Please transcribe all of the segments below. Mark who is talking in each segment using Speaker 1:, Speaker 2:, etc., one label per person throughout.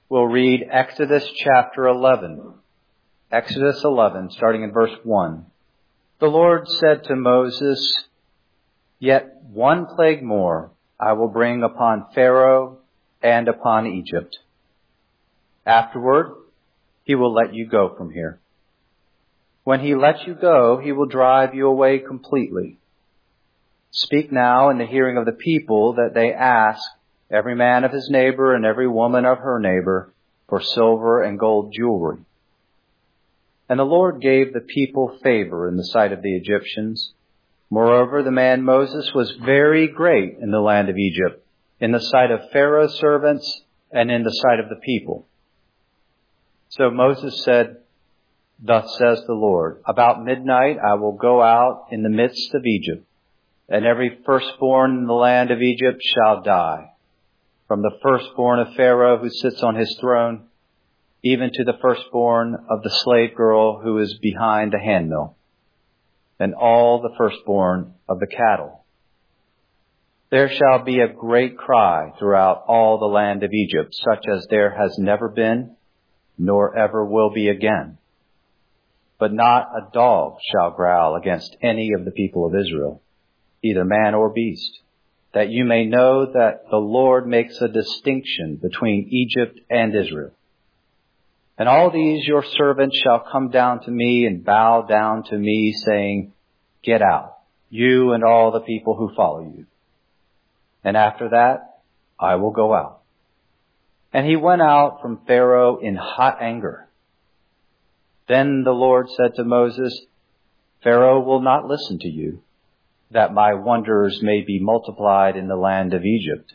Speaker 1: We'll read Exodus chapter 11. Exodus 11, starting in verse 1. The Lord said to Moses, "Yet one plague more I will bring upon Pharaoh and upon Egypt. Afterward, he will let you go from here. When he lets you go, he will drive you away completely. Speak now in the hearing of the people that they ask every man of his neighbor and every woman of her neighbor for silver and gold jewelry." And the Lord gave the people favor in the sight of the Egyptians. Moreover, the man Moses was very great in the land of Egypt, in the sight of Pharaoh's servants and in the sight of the people. So Moses said, "Thus says the Lord, about midnight I will go out in the midst of Egypt, and every firstborn in the land of Egypt shall die, from the firstborn of Pharaoh who sits on his throne, even to the firstborn of the slave girl who is behind the handmill, and all the firstborn of the cattle. There shall be a great cry throughout all the land of Egypt, such as there has never been, nor ever will be again. But not a dog shall growl against any of the people of Israel, either man or beast, that you may know that the Lord makes a distinction between Egypt and Israel. And all these your servants shall come down to me and bow down to me, saying, 'Get out, you and all the people who follow you.' And after that, I will go out." And he went out from Pharaoh in hot anger. Then the Lord said to Moses, "Pharaoh will not listen to you, that my wonders may be multiplied in the land of Egypt."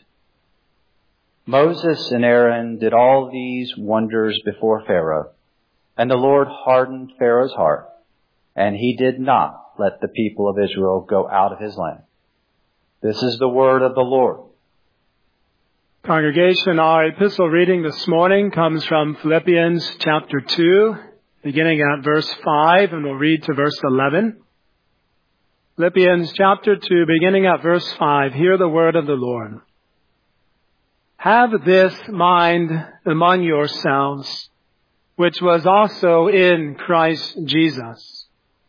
Speaker 1: Moses and Aaron did all these wonders before Pharaoh, and the Lord hardened Pharaoh's heart, and he did not let the people of Israel go out of his land. This is the word of the Lord.
Speaker 2: Congregation, our epistle reading this morning comes from Philippians chapter 2, beginning at verse 5, and we'll read to verse 11. Philippians chapter 2, beginning at verse 5, hear the word of the Lord. "Have this mind among yourselves, which was also in Christ Jesus,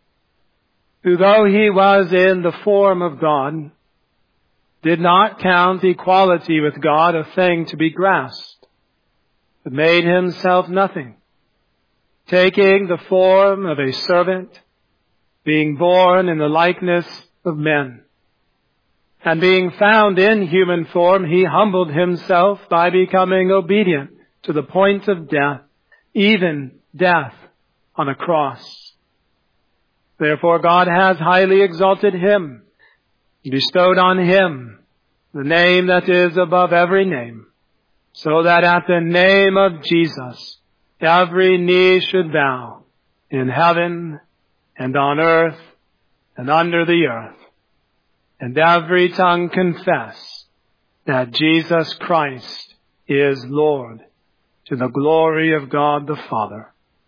Speaker 2: who though he was in the form of God, did not count equality with God a thing to be grasped, but made himself nothing, taking the form of a servant, being born in the likeness of men. And being found in human form, he humbled himself by becoming obedient to the point of death, even death on a cross. Therefore God has highly exalted him, and bestowed on him the name that is above every name, so that at the name of Jesus every knee should bow, in heaven and on earth and under the earth, and every tongue confess that Jesus Christ is Lord, to the glory of God the Father."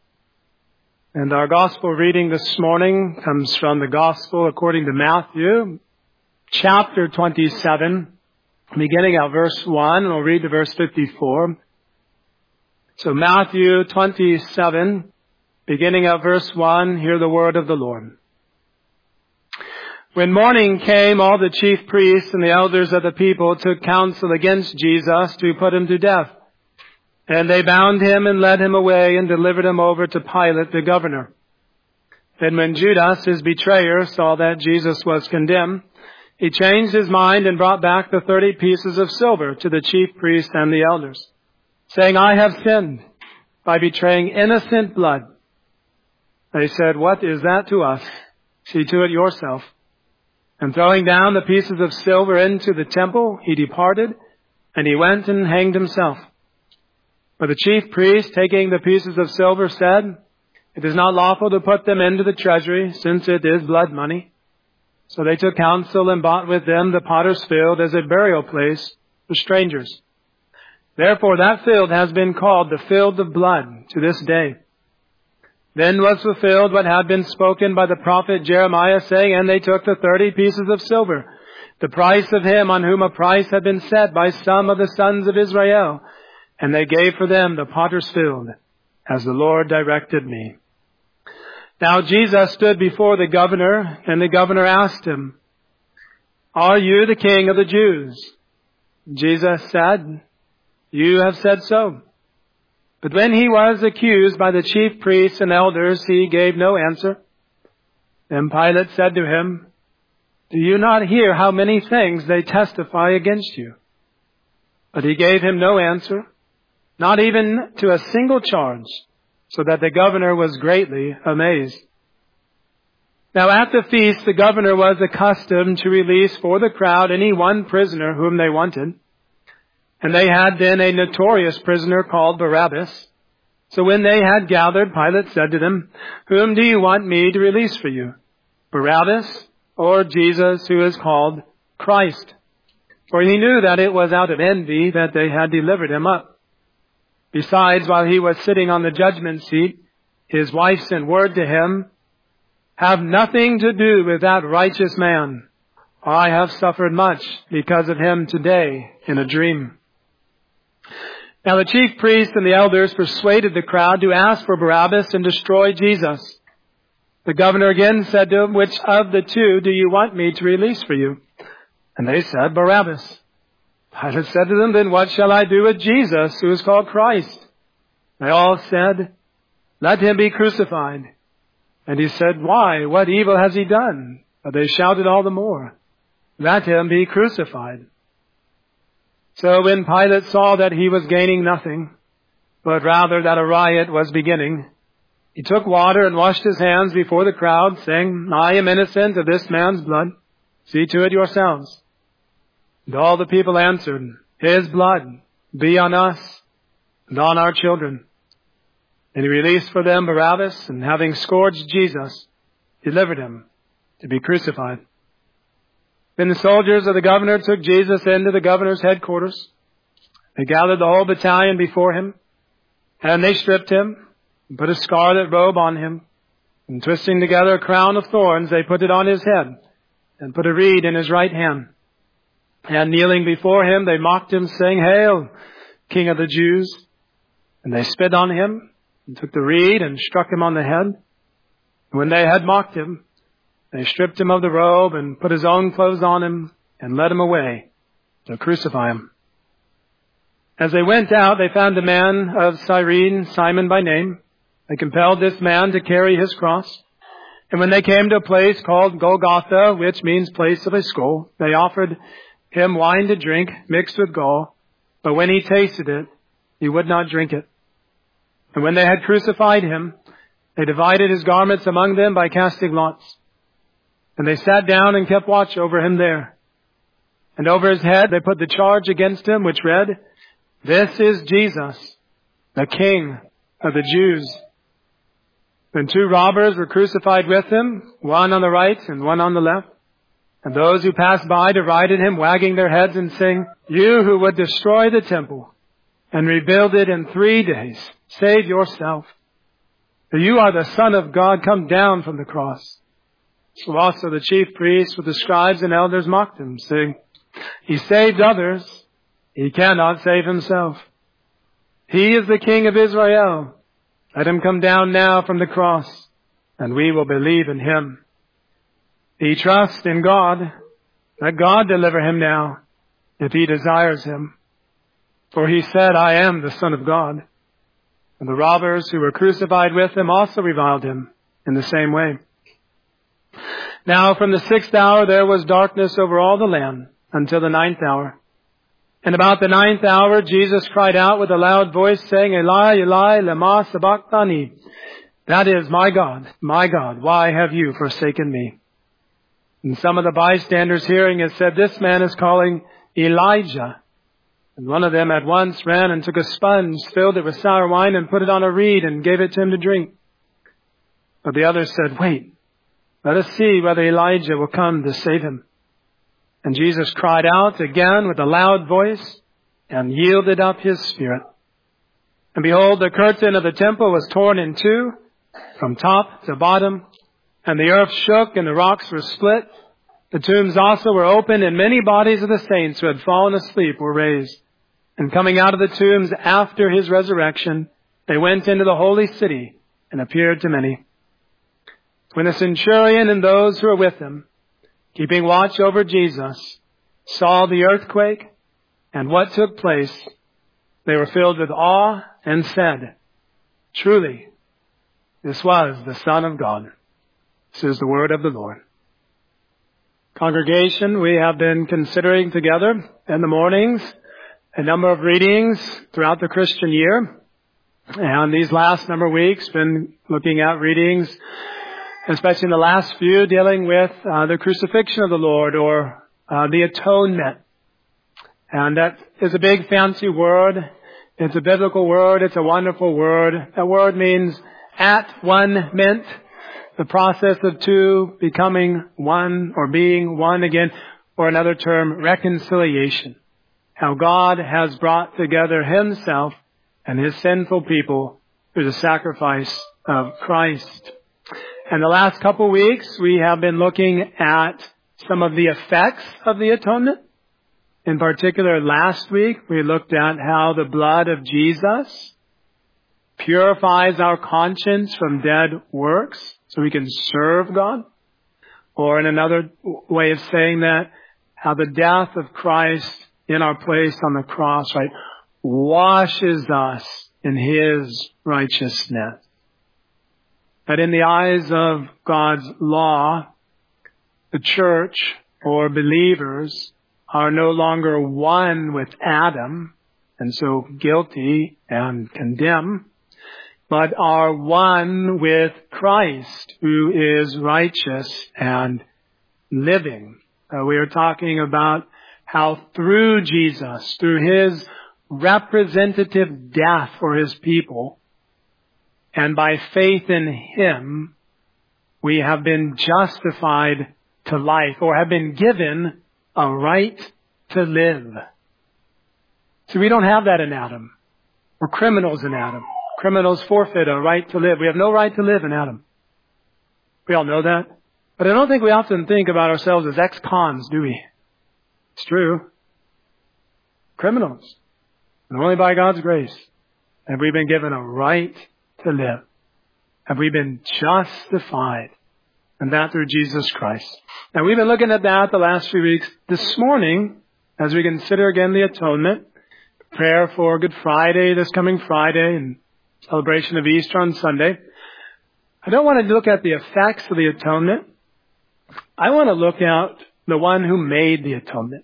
Speaker 2: And our gospel reading this morning comes from the gospel according to Matthew, chapter 27, beginning at verse 1, and we'll read to verse 54. So Matthew 27, beginning at verse 1, hear the word of the Lord. "When morning came, all the chief priests and the elders of the people took counsel against Jesus to put him to death. And they bound him and led him away and delivered him over to Pilate the governor. Then when Judas, his betrayer, saw that Jesus was condemned, he changed his mind and brought back the 30 pieces of silver to the chief priests and the elders, saying, 'I have sinned by betraying innocent blood.' They said, 'What is that to us? See to it yourself.' And throwing down the pieces of silver into the temple, he departed, and he went and hanged himself. But the chief priest, taking the pieces of silver, said, 'It is not lawful to put them into the treasury, since it is blood money.' So they took counsel and bought with them the potter's field as a burial place for strangers. Therefore that field has been called the field of blood to this day. Then was fulfilled what had been spoken by the prophet Jeremiah, saying, 'And they took the 30 pieces of silver, the price of him on whom a price had been set by some of the sons of Israel, And they gave for them the potters filled, as the Lord directed me. Now Jesus stood before the governor, and the governor asked him, Are you the king of the Jews? Jesus said, You have said so. But when he was accused by the chief priests and elders, he gave no answer. Then Pilate said to him, Do you not hear how many things they testify against you? But he gave him no answer, not even to a single charge, so that the governor was greatly amazed. Now at the feast, the governor was accustomed to release for the crowd any one prisoner whom they wanted. And they had then a notorious prisoner called Barabbas. So when they had gathered, Pilate said to them, Whom do you want me to release for you? Barabbas or Jesus, who is called Christ? For he knew that it was out of envy that they had delivered him up. Besides, while he was sitting on the judgment seat, his wife sent word to him, Have nothing to do with that righteous man. I have suffered much because of him today in a dream. Now the chief priests and the elders persuaded the crowd to ask for Barabbas and destroy Jesus. The governor again said to him, Which of the two do you want me to release for you? And they said, Barabbas. Pilate said to them, Then what shall I do with Jesus, who is called Christ? They all said, Let him be crucified. And he said, Why? What evil has he done? But they shouted all the more, Let him be crucified. So when Pilate saw that he was gaining nothing, but rather that a riot was beginning, he took water and washed his hands before the crowd, saying, I am innocent of this man's blood. See to it yourselves. And all the people answered, His blood be on us and on our children. And he released for them Barabbas, and having scourged Jesus, delivered him to be crucified. Then the soldiers of the governor took Jesus into the governor's headquarters. They gathered the whole battalion before him, and they stripped him and put a scarlet robe on him. And twisting together a crown of thorns, they put it on his head and put a reed in his right hand. And kneeling before him, they mocked him, saying, Hail, King of the Jews! And they spit on him and took the reed and struck him on the head. And when they had mocked him, they stripped him of the robe and put his own clothes on him and led him away to crucify him. As they went out, they found a man of Cyrene, Simon by name. They compelled this man to carry his cross. And when they came to a place called Golgotha, which means place of a skull, they offered him wine to drink mixed with gall. But when he tasted it, he would not drink it. And when they had crucified him, they divided his garments among them by casting lots. And they sat down and kept watch over him there. And over his head they put the charge against him, which read, This is Jesus, the King of the Jews. Then 2 robbers were crucified with him, one on the right and one on the left. And those who passed by derided him, wagging their heads and saying, You who would destroy the temple and rebuild it in 3 days, save yourself. For you are the Son of God, come down from the cross. So also the chief priests with the scribes and elders mocked him, saying, He saved others, he cannot save himself. He is the King of Israel. Let him come down now from the cross, and we will believe in him. He trusts in God. Let God deliver him now, if he desires him. For he said, I am the Son of God. And the robbers who were crucified with him also reviled him in the same way. Now from the 6th hour there was darkness over all the land until the 9th hour. And about the 9th hour Jesus cried out with a loud voice, saying, Eli, Eli, lema sabachthani. That is, my God, why have you forsaken me? And some of the bystanders hearing it said, This man is calling Elijah. And one of them at once ran and took a sponge, filled it with sour wine, and put it on a reed, and gave it to him to drink. But the others said, Wait, let us see whether Elijah will come to save him. And Jesus cried out again with a loud voice, and yielded up his spirit. And behold, the curtain of the temple was torn in 2, from top to bottom, and the earth shook, and the rocks were split. The tombs also were opened, and many bodies of the saints who had fallen asleep were raised. And coming out of the tombs after his resurrection, they went into the holy city and appeared to many. When the centurion and those who were with him, keeping watch over Jesus, saw the earthquake and what took place, they were filled with awe and said, "Truly, this was the Son of God." This is the word of the Lord. Congregation, we have been considering together in the mornings a number of readings throughout the Christian year. And these last number of weeks, been looking at readings, especially in the last few, dealing with the crucifixion of the Lord, or the atonement. And that is a big fancy word. It's a biblical word. It's a wonderful word. That word means at one meant, the process of two becoming one or being one again, or another term, reconciliation. How God has brought together himself and his sinful people through the sacrifice of Christ. And the last couple weeks, we have been looking at some of the effects of the atonement. In particular, last week, we looked at how the blood of Jesus purifies our conscience from dead works so we can serve God. Or in another way of saying that, how the death of Christ in our place on the cross, right, washes us in his righteousness. That in the eyes of God's law, the church or believers are no longer one with Adam, and so guilty and condemned, but are one with Christ, who is righteous and living. We are talking about how through Jesus, through his representative death for his people, and by faith in him, we have been justified to life, or have been given a right to live. So we don't have that in Adam. We're criminals in Adam. Criminals forfeit a right to live. We have no right to live in Adam. We all know that. But I don't think we often think about ourselves as ex-cons, do we? It's true. Criminals. And only by God's grace have we been given a right to live. Have we been justified? And that through Jesus Christ. Now we've been looking at that the last few weeks. This morning, as we consider again the atonement, prayer for Good Friday, this coming Friday, and celebration of Easter on Sunday, I don't want to look at the effects of the atonement. I want to look at the one who made the atonement.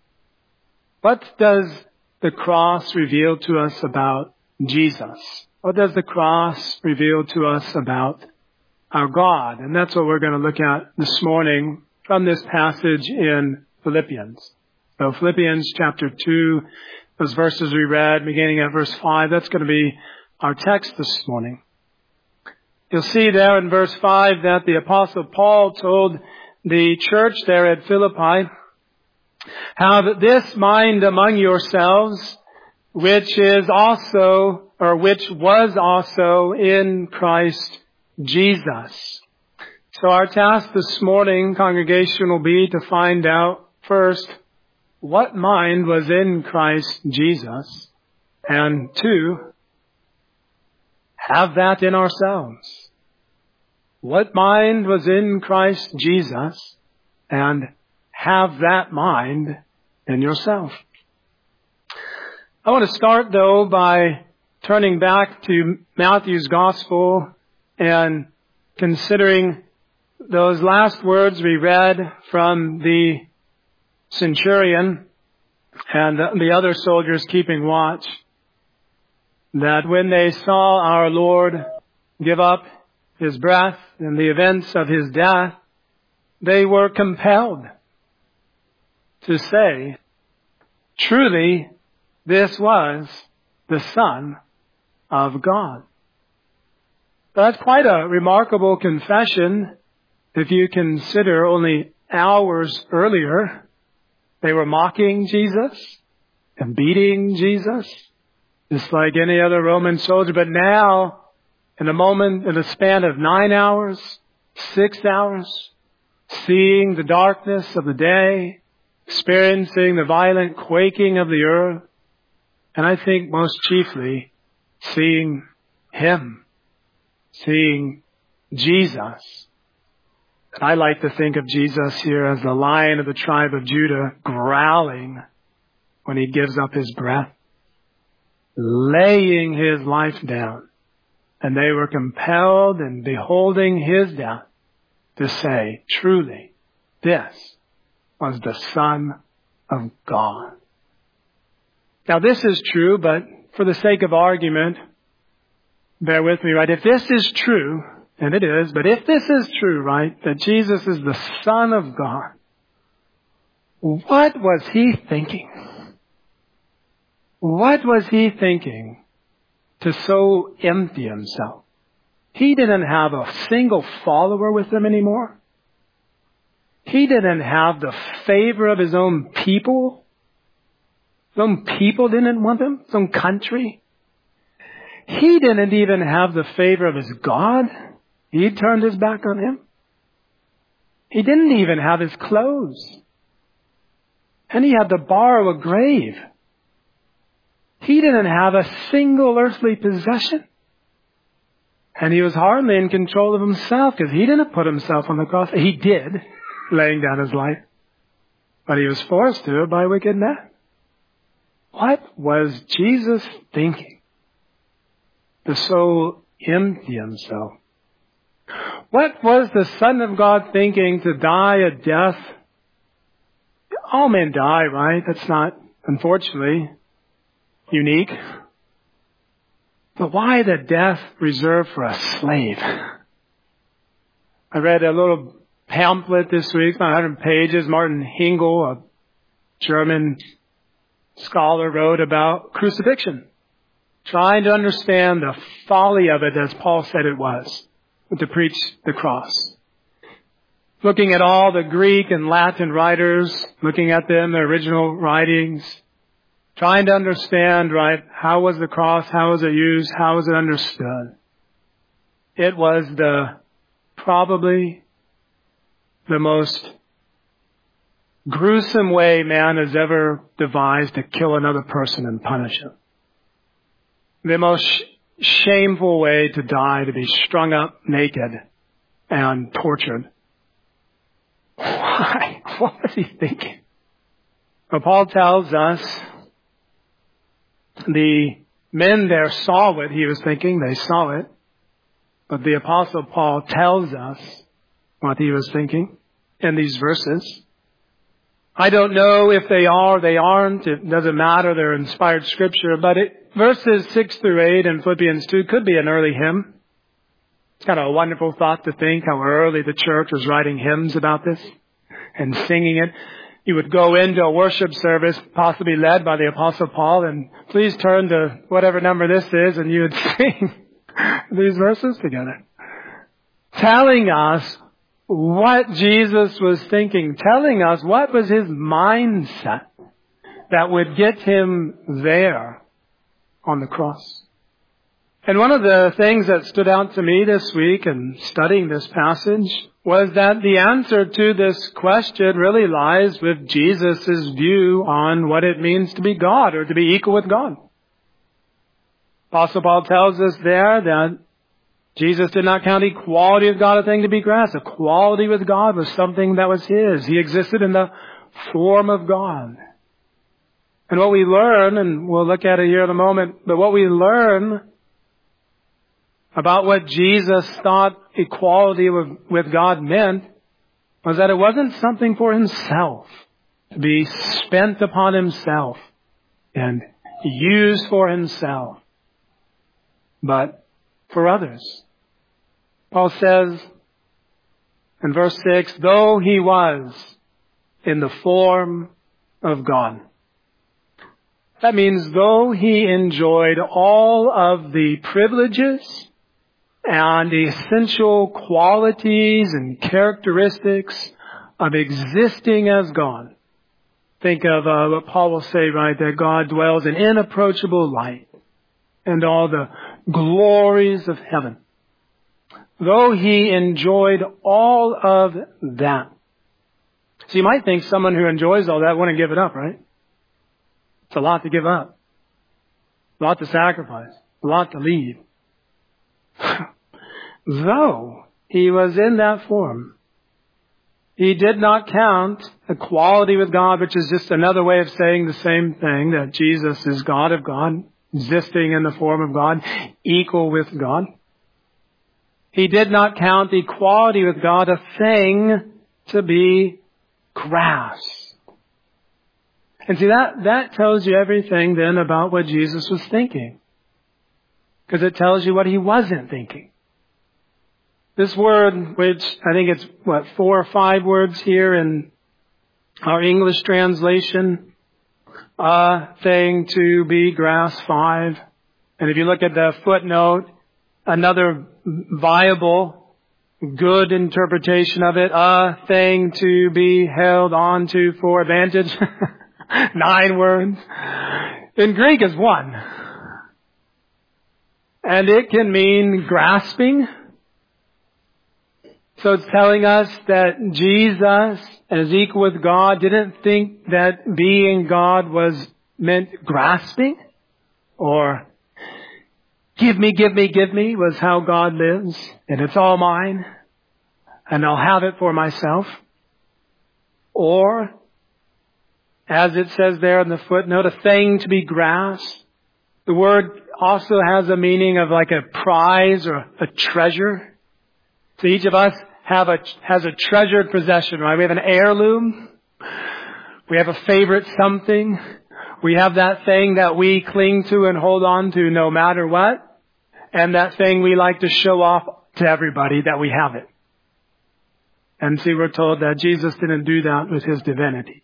Speaker 2: What does the cross reveal to us about Jesus? What does the cross reveal to us about our God? And that's what we're going to look at this morning from this passage in Philippians. So Philippians chapter 2, those verses we read, beginning at verse 5, that's going to be our text this morning. You'll see there in verse 5 that the Apostle Paul told the church there at Philippi, "Have this mind among yourselves, which is also, or which was also in Christ Jesus." So our task this morning, congregation, will be to find out first, what mind was in Christ Jesus? And two, have that in ourselves. What mind was in Christ Jesus? And have that mind in yourself. I want to start, though, by turning back to Matthew's Gospel and considering those last words we read from the centurion and the other soldiers keeping watch, that when they saw our Lord give up his breath and the events of his death, they were compelled to say, "Truly, this was the Son of God." That's quite a remarkable confession if you consider only hours earlier they were mocking Jesus and beating Jesus, just like any other Roman soldier. But now, in a span of 9 hours, 6 hours, seeing the darkness of the day, experiencing the violent quaking of the earth, And I think most chiefly seeing Him, seeing Jesus. And I like to think of Jesus here as the Lion of the tribe of Judah growling when He gives up His breath, laying His life down. And they were compelled in beholding His death to say, truly, this was the Son of God. Now this is true, but for the sake of argument, bear with me, right? If this is true, and it is, but if this is true, right, that Jesus is the Son of God, what was He thinking? What was He thinking to so empty Himself? He didn't have a single follower with Him anymore. He didn't have the favor of His own people. His own people didn't want Him. His own country. He didn't even have the favor of His God. He turned His back on Him. He didn't even have His clothes. And He had to borrow a grave. He didn't have a single earthly possession. And He was hardly in control of Himself because He didn't put Himself on the cross. He did, laying down His life. But He was forced to by wicked men. What was Jesus thinking to so empty Himself? What was the Son of God thinking to die a death? All men die, right? That's not, unfortunately, unique. But why the death reserved for a slave? I read a little pamphlet this week, about 100 pages. Martin Hingel, a German scholar, wrote about crucifixion, trying to understand the folly of it, as Paul said it was, to preach the cross. Looking at all the Greek and Latin writers, looking at them, their original writings, trying to understand, right, how was the cross, how was it used, how was it understood. It was probably the most gruesome way man has ever devised to kill another person and punish him. The most shameful way to die, to be strung up naked and tortured. Why? What was he thinking? Well, Paul tells us the men there saw what he was thinking. They saw it. But the Apostle Paul tells us what he was thinking in these verses. I don't know if they are or they aren't. It doesn't matter. They're inspired scripture. But verses 6 through 8 in Philippians 2 could be an early hymn. It's kind of a wonderful thought to think how early the church was writing hymns about this and singing it. You would go into a worship service, possibly led by the Apostle Paul, and please turn to whatever number this is, and you would sing these verses together, telling us what Jesus was thinking, telling us what was His mindset that would get Him there on the cross. And one of the things that stood out to me this week in studying this passage was that the answer to this question really lies with Jesus' view on what it means to be God or to be equal with God. Apostle Paul tells us there that Jesus did not count equality with God a thing to be grasped. Equality with God was something that was His. He existed in the form of God. And what we learn, and we'll look at it here in a moment, but what we learn about what Jesus thought equality with God meant was that it wasn't something for Himself, to be spent upon Himself and used for Himself, but for others. Paul says in verse 6, though He was in the form of God. That means though He enjoyed all of the privileges and the essential qualities and characteristics of existing as God. Think of what Paul will say, right, that God dwells in inapproachable light and all the glories of heaven. Though He enjoyed all of that. So you might think someone who enjoys all that wouldn't give it up, right? It's a lot to give up. a lot to sacrifice, a lot to leave. Though he was in that form, he did not count equality with God, which is just another way of saying the same thing, that Jesus is God of God, existing in the form of God, equal with God. He did not count equality with God a thing to be grasped. And see, that tells you everything then about what Jesus was thinking. Because it tells you what he wasn't thinking. This word, which I think it's, 4 or 5 words here in our English translation, thing to be grasped, 5. And if you look at the footnote, another viable, good interpretation of it, a thing to be held on to for advantage. 9 words. In Greek is 1. And it can mean grasping. So it's telling us that Jesus, as equal with God, didn't think that being God was meant grasping, or give me was how God lives, and it's all mine, and I'll have it for myself. Or, as it says there in the footnote, a thing to be grasped. The word also has a meaning of like a prize or a treasure. So each of us has a treasured possession, right? We have an heirloom. We have a favorite something. We have that thing that we cling to and hold on to no matter what. And that thing we like to show off to everybody that we have it. And see, we're told that Jesus didn't do that with his divinity.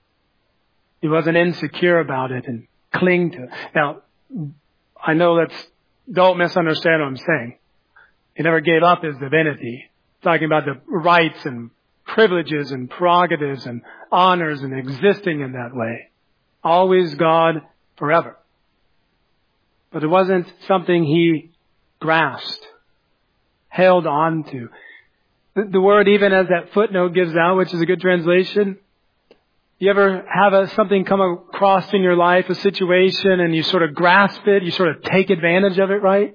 Speaker 2: He wasn't insecure about it and cling to it. Now, I know don't misunderstand what I'm saying. He never gave up his divinity. Talking about the rights and privileges and prerogatives and honors and existing in that way. Always God forever. But it wasn't something he grasped, held on to. The word, even as that footnote gives out, which is a good translation, you ever have something come across in your life, a situation, and you sort of grasp it, you sort of take advantage of it, right?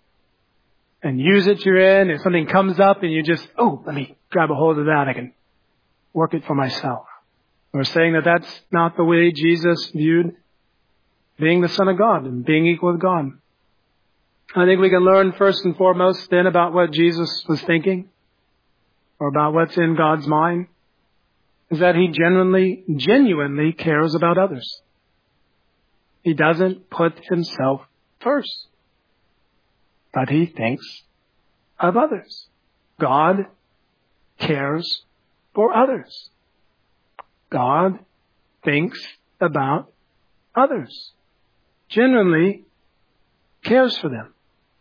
Speaker 2: And use it you're in, and something comes up and you just, let me grab a hold of that. I can work it for myself. We're saying that that's not the way Jesus viewed being the Son of God and being equal with God. I think we can learn first and foremost then about what Jesus was thinking, or about what's in God's mind, is that he genuinely cares about others. He doesn't put himself first, but he thinks of others. God cares for others. God thinks about others. Genuinely cares for them.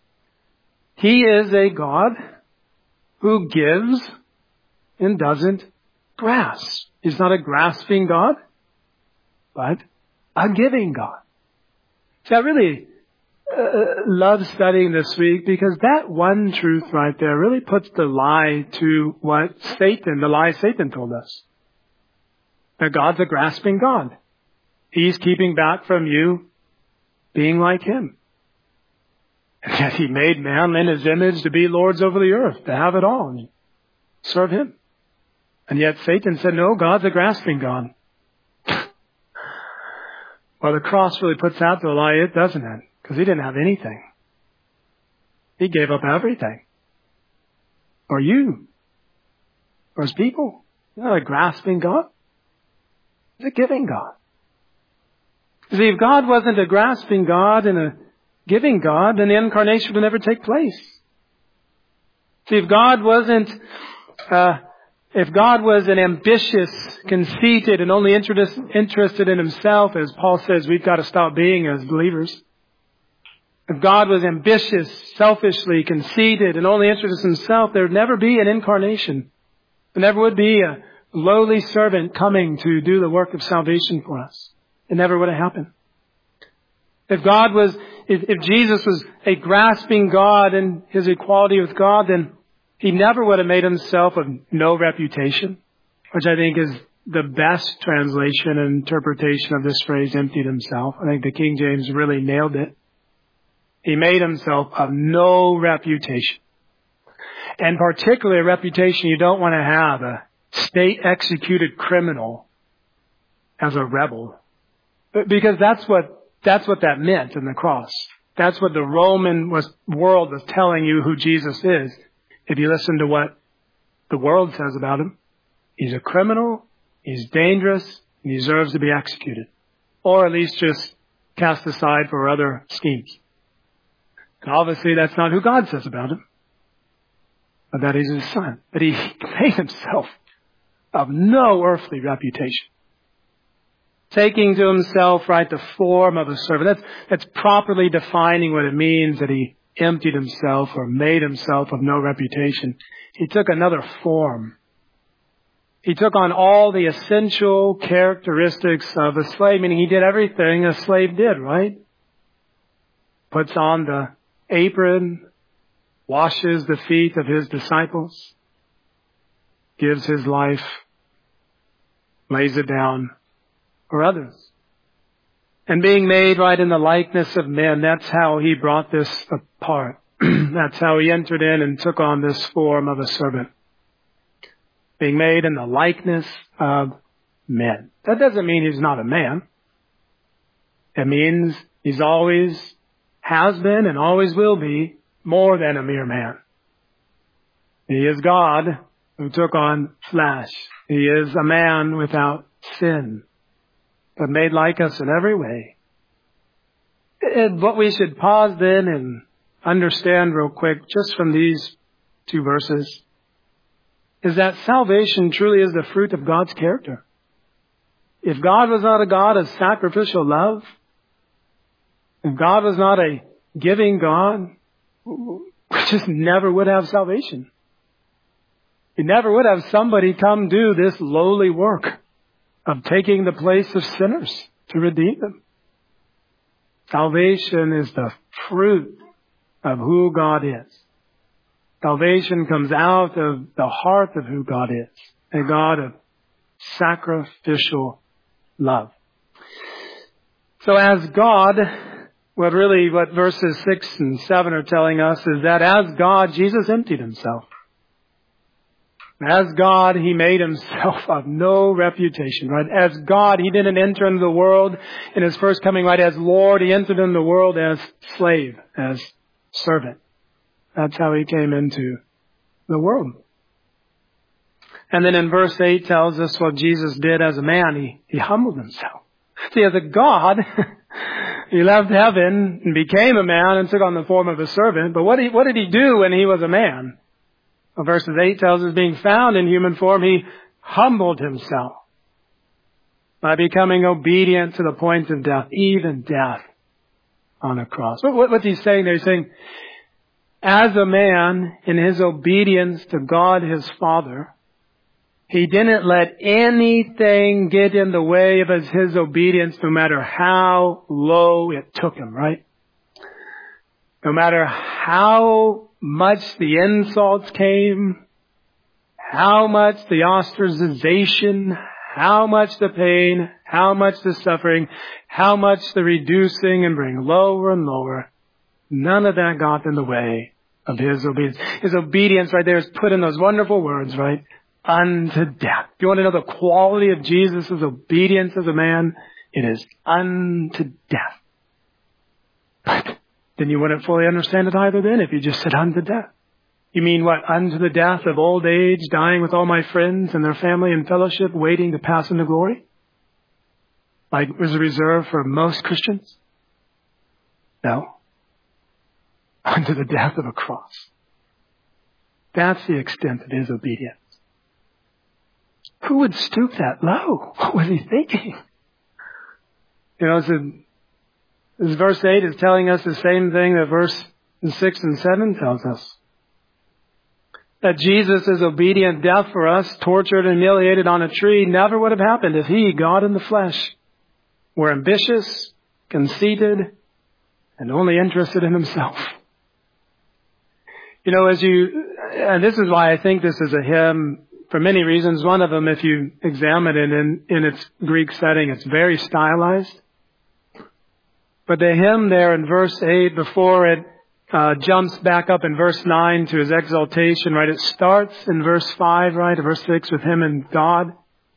Speaker 2: He is a God who gives and doesn't grasp. He's not a grasping God, but a giving God. So I really love studying this week, because that one truth right there really puts the lie to what the lie Satan told us. That God's a grasping God. He's keeping back from you being like him. And yet he made man in his image to be lords over the earth, to have it all and serve him. And yet Satan said, no, God's a grasping God. Well, the cross really puts out the lie, doesn't it? Because he didn't have anything. He gave up everything. Or you. Or his people. You're not a grasping God. He's a giving God. See, if God wasn't a grasping God and a giving God, then the incarnation would never take place. See, if God was an ambitious, conceited, and only interested in himself, as Paul says we've got to stop being as believers. If God was ambitious, selfishly conceited, and only interested in himself, there would never be an incarnation. There never would be a lowly servant coming to do the work of salvation for us. It never would have happened. If Jesus was a grasping God in his equality with God, then he never would have made himself of no reputation, which I think is the best translation and interpretation of this phrase, emptied himself. I think the King James really nailed it. He made himself of no reputation. And particularly a reputation you don't want to have, a state-executed criminal as a rebel. Because that's what that meant in the cross. That's what the Roman world was telling you who Jesus is. If you listen to what the world says about him, he's a criminal, he's dangerous, and he deserves to be executed. Or at least just cast aside for other schemes. And obviously that's not who God says about him. But that he's his son. But he made himself of no earthly reputation. Taking to himself, right, the form of a servant. That's properly defining what it means that he emptied himself or made himself of no reputation. He took another form. He took on all the essential characteristics of a slave, meaning he did everything a slave did, right? Puts on the apron, washes the feet of his disciples, gives his life, lays it down for others. And being made right in the likeness of men, that's how he brought this apart. That's how he entered in and took on this form of a servant. Being made in the likeness of men. That doesn't mean he's not a man. It means he's always has been and always will be more than a mere man. He is God who took on flesh. He is a man without sin, but made like us in every way. And what we should pause then and understand real quick, just from these two verses, is that salvation truly is the fruit of God's character. If God was not a God of sacrificial love, if God was not a giving God, we just never would have salvation. We never would have somebody come do this lowly work of taking the place of sinners to redeem them. Salvation is the fruit of who God is. Salvation comes out of the heart of who God is, a God of sacrificial love. So as God, what verses 6 and 7 are telling us is that as God, Jesus emptied himself. As God, he made himself of no reputation, right? As God, he didn't enter into the world in his first coming, right? As Lord, he entered into the world as slave, as servant. That's how he came into the world. And then in verse 8 tells us what Jesus did as a man. He humbled himself. See, as a God, he left heaven and became a man and took on the form of a servant. But what did he do when he was a man? Well, verses 8 tells us, being found in human form, he humbled himself by becoming obedient to the point of death, even death on a cross. What's he saying there? He's saying, as a man, in his obedience to God his Father, he didn't let anything get in the way of his obedience, no matter how low it took him, right? No matter how much the insults came, how much the ostracization, how much the pain, how much the suffering, how much the reducing and bring lower and lower, none of that got in the way of his obedience. His obedience right there is put in those wonderful words, right? Unto death. If you want to know the quality of Jesus' obedience as a man, it is unto death. But then you wouldn't fully understand it either then if you just said unto death. You mean what? Unto the death of old age, dying with all my friends and their family and fellowship, waiting to pass into glory? Like was reserved for most Christians? No. Unto the death of a cross. That's the extent of his obedience. Who would stoop that low? What was he thinking? You know, this verse 8 is telling us the same thing that verse 6 and 7 tells us. That Jesus' obedient death for us, tortured and humiliated on a tree, never would have happened if he, God in the flesh, were ambitious, conceited, and only interested in himself. You know, and this is why I think this is a hymn for many reasons. One of them, if you examine it in its Greek setting, it's very stylized. But the hymn there in verse 8, before it jumps back up in verse 9 to his exaltation, right? It starts in verse 5, right? Verse 6 with him and God.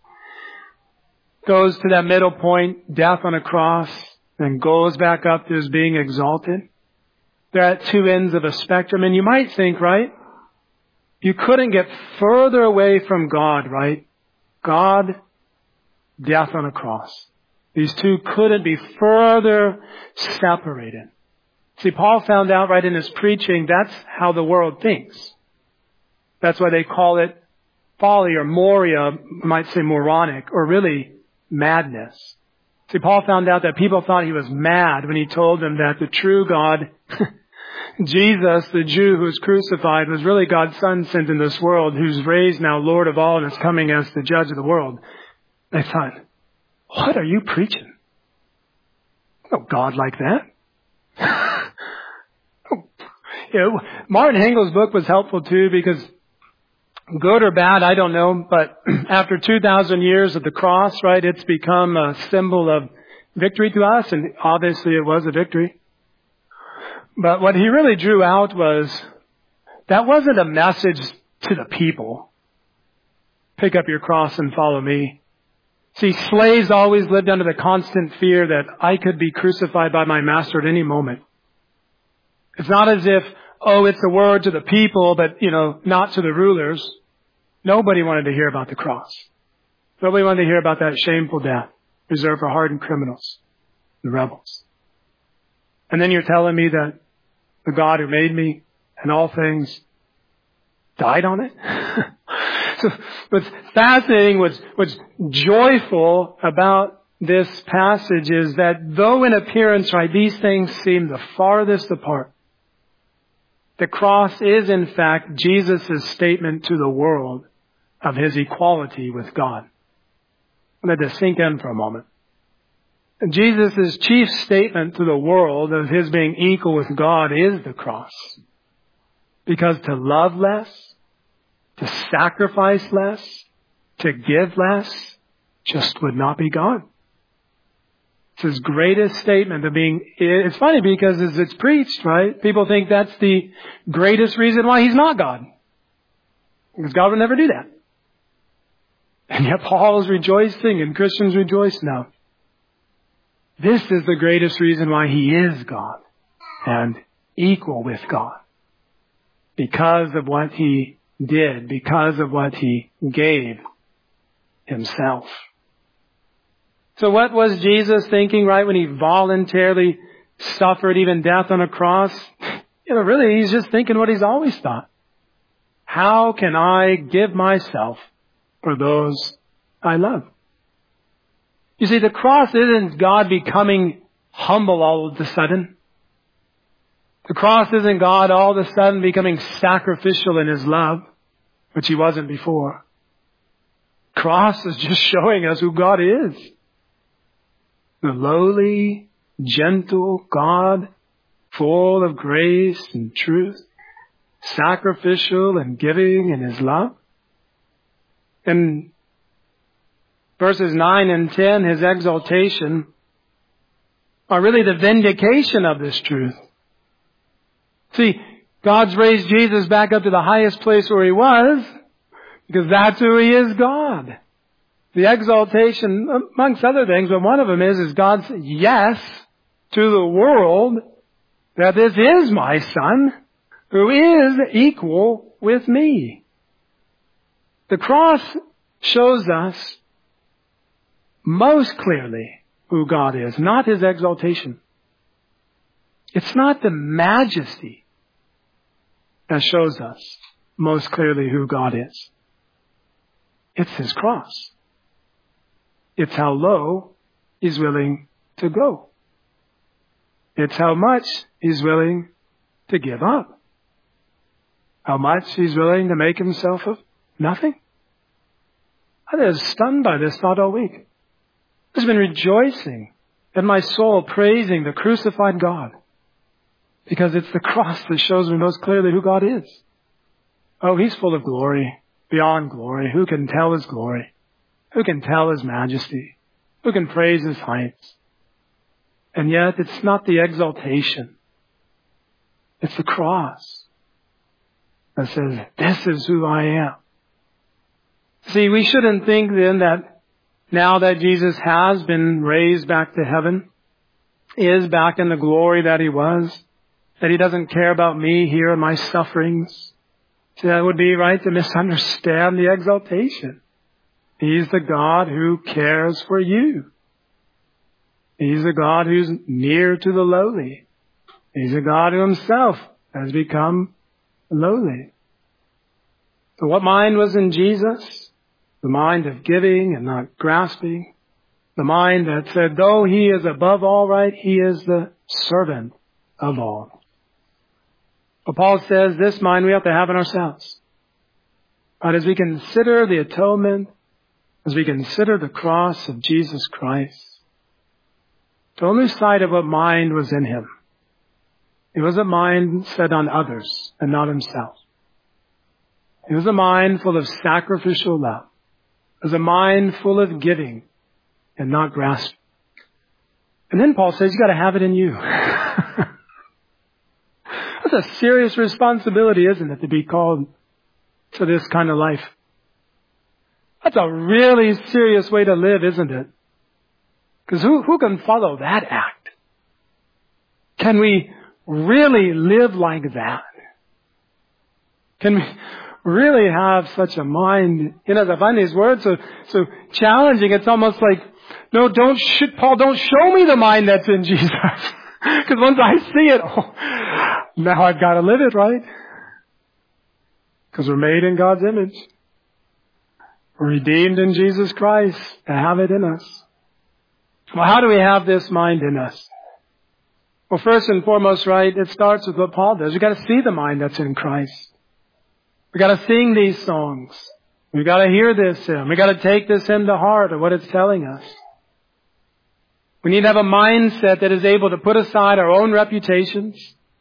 Speaker 2: Goes to that middle point, death on a cross, and goes back up to his being exalted. They're at two ends of a spectrum. And you might think, right? You couldn't get further away from God, right? God, death on a cross. These two couldn't be further separated. See, Paul found out right in his preaching, that's how the world thinks. That's why they call it folly or moria, might say moronic, or really madness. See, Paul found out that people thought he was mad when he told them that the true God, Jesus, the Jew who was crucified, was really God's Son sent in this world, who's raised now Lord of all and is coming as the judge of the world. They thought, what are you preaching? No God like that. Martin Hengel's book was helpful too, because good or bad, I don't know, but after 2,000 years of the cross, right, it's become a symbol of victory to us, and obviously it was a victory. But what he really drew out was, that wasn't a message to the people. Pick up your cross and follow me. See, slaves always lived under the constant fear that I could be crucified by my master at any moment. It's not as if, it's a word to the people, but, not to the rulers. Nobody wanted to hear about the cross. Nobody wanted to hear about that shameful death reserved for hardened criminals, the rebels. And then you're telling me that the God who made me and all things died on it? So what's fascinating, what's joyful about this passage is that though in appearance, right, these things seem the farthest apart, the cross is in fact Jesus' statement to the world of his equality with God. Let that sink in for a moment. Jesus' chief statement to the world of his being equal with God is the cross. Because to love less, to sacrifice less, to give less, just would not be God. It's his greatest statement of being, it's funny because as it's preached, right, people think that's the greatest reason why he's not God. Because God would never do that. And yet Paul is rejoicing and Christians rejoice now. This is the greatest reason why he is God and equal with God. Because of what he did, because of what he gave himself. So what was Jesus thinking, right, when he voluntarily suffered even death on a cross? Really, he's just thinking what he's always thought. How can I give myself for those I love? You see, the cross isn't God becoming humble all of a sudden. The cross isn't God all of a sudden becoming sacrificial in his love, which he wasn't before. The cross is just showing us who God is. The lowly, gentle God, full of grace and truth, sacrificial and giving in his love. In verses 9 and 10, his exaltation are really the vindication of this truth. See, God's raised Jesus back up to the highest place where he was, because that's who he is, God. The exaltation, amongst other things, but one of them is God's yes to the world that this is my Son who is equal with me. The cross shows us most clearly who God is, not his exaltation. It's not the majesty that shows us most clearly who God is. It's his cross. It's how low he's willing to go. It's how much he's willing to give up. How much he's willing to make himself of nothing. I was stunned by this thought all week. I've been rejoicing in my soul, praising the crucified God. Because it's the cross that shows me most clearly who God is. Oh, he's full of glory, beyond glory. Who can tell his glory? Who can tell his majesty? Who can praise his heights? And yet it's not the exaltation. It's the cross that says, this is who I am. See, we shouldn't think then that now that Jesus has been raised back to heaven, is back in the glory that he was, that he doesn't care about me here and my sufferings. See, that would be right to misunderstand the exaltation. He's the God who cares for you. He's a God who's near to the lowly. He's a God who himself has become lowly. So what mind was in Jesus? The mind of giving and not grasping. The mind that said, though he is above all right, he is the servant of all. But Paul says this mind we have to have in ourselves. But as we consider the atonement, as we consider the cross of Jesus Christ, don't lose sight of what mind was in him. It was a mind set on others and not himself. It was a mind full of sacrificial love. It was a mind full of giving and not grasping. And then Paul says, you got to have it in you. That's a serious responsibility, isn't it, to be called to this kind of life? That's a really serious way to live, isn't it? Because who can follow that act? Can we really live like that? Can we really have such a mind? You know, I find these words so challenging. It's almost like, no, Paul, don't show me the mind that's in Jesus. Because once I see it, now I've got to live it, right? Because we're made in God's image. We're redeemed in Jesus Christ to have it in us. Well, how do we have this mind in us? Well, first and foremost, right, it starts with what Paul does. We've got to see the mind that's in Christ. We've got to sing these songs. We've got to hear this hymn. We've got to take this hymn to heart of what it's telling us. We need to have a mindset that is able to put aside our own reputations,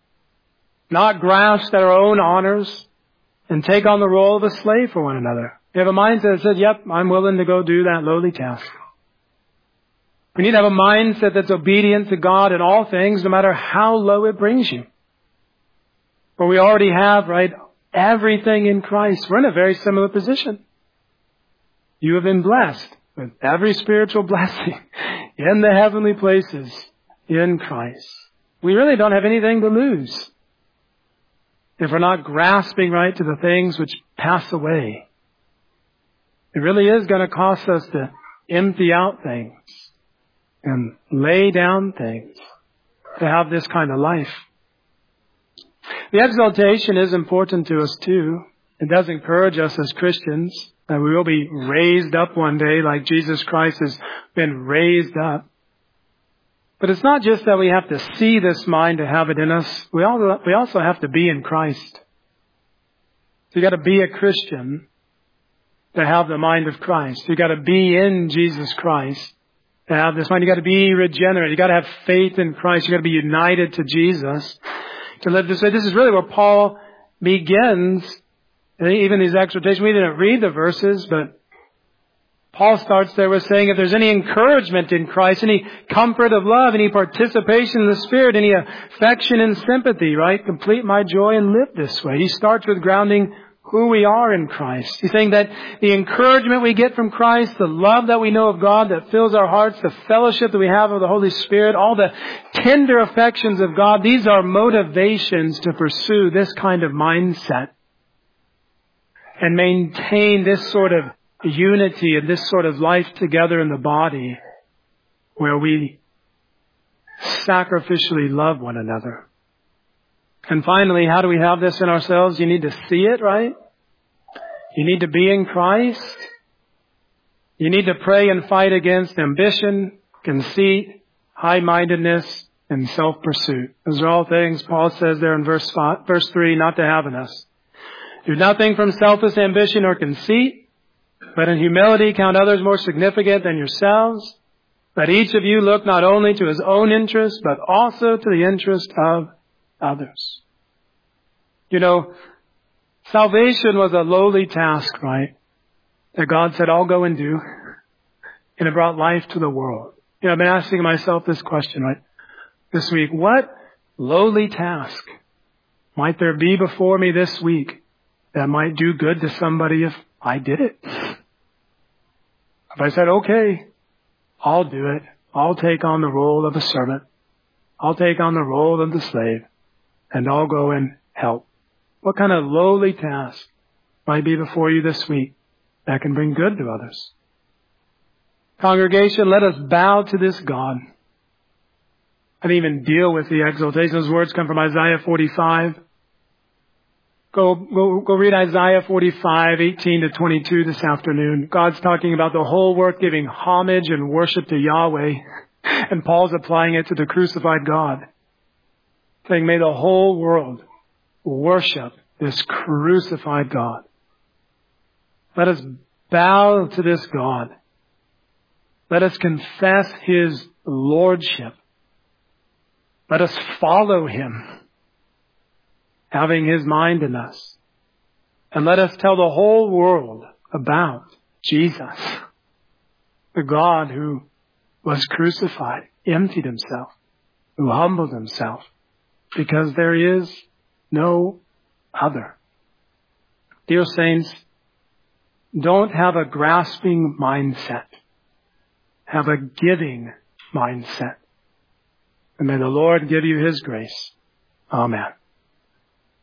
Speaker 2: not grasp at our own honors, and take on the role of a slave for one another. We have a mindset that says, yep, I'm willing to go do that lowly task. We need to have a mindset that's obedient to God in all things, no matter how low it brings you. But we already have, right, everything in Christ. We're in a very similar position. You have been blessed with every spiritual blessing in the heavenly places in Christ. We really don't have anything to lose if we're not grasping, right, to the things which pass away. It really is going to cost us to empty out things and lay down things to have this kind of life. The exaltation is important to us too. It does encourage us as Christians that we will be raised up one day like Jesus Christ has been raised up. But it's not just that we have to see this mind to have it in us. We also have to be in Christ. So you got to be a Christian to have the mind of Christ. You got to be in Jesus Christ to have this mind. You got to be regenerated. You got to have faith in Christ. You got to be united to Jesus to live this way. This is really where Paul begins. Even his exhortation, we didn't read the verses, but Paul starts there with saying if there's any encouragement in Christ, any comfort of love, any participation in the Spirit, any affection and sympathy, right? Complete my joy and live this way. He starts with grounding who we are in Christ. He's saying that the encouragement we get from Christ, the love that we know of God that fills our hearts, the fellowship that we have with the Holy Spirit, all the tender affections of God, these are motivations to pursue this kind of mindset and maintain this sort of unity and this sort of life together in the body where we sacrificially love one another. And finally, how do we have this in ourselves? You need to see it, right? You need to be in Christ. You need to pray and fight against ambition, conceit, high-mindedness, and self-pursuit. Those are all things Paul says there in verse 3 not to have in us. Do nothing from selfish ambition or conceit, but in humility count others more significant than yourselves. Let each of you look not only to his own interest, but also to the interest of others. You know, salvation was a lowly task, right? That God said, I'll go and do. And it brought life to the world. You know, I've been asking myself this question, right? this week? What lowly task might there be before me this week that might do good to somebody if I did it? If I said, okay, I'll do it. I'll take on the role of a servant. I'll take on the role of the slave, and I'll go and help. What kind of lowly task might be before you this week that can bring good to others? Congregation, let us bow to this God. I didn't even deal with the exaltation. Those words come from Isaiah 45. Go read Isaiah 45, 18 to 22 this afternoon. God's talking about the whole work giving homage and worship to Yahweh. And Paul's applying it to the crucified God. Saying, may the whole world worship this crucified God. Let us bow to this God. Let us confess His lordship. Let us follow Him, having His mind in us. And let us tell the whole world about Jesus, the God who was crucified, emptied Himself, who humbled Himself, because there is no other. Dear saints, don't have a grasping mindset. Have a giving mindset. And may the Lord give you His grace. Amen.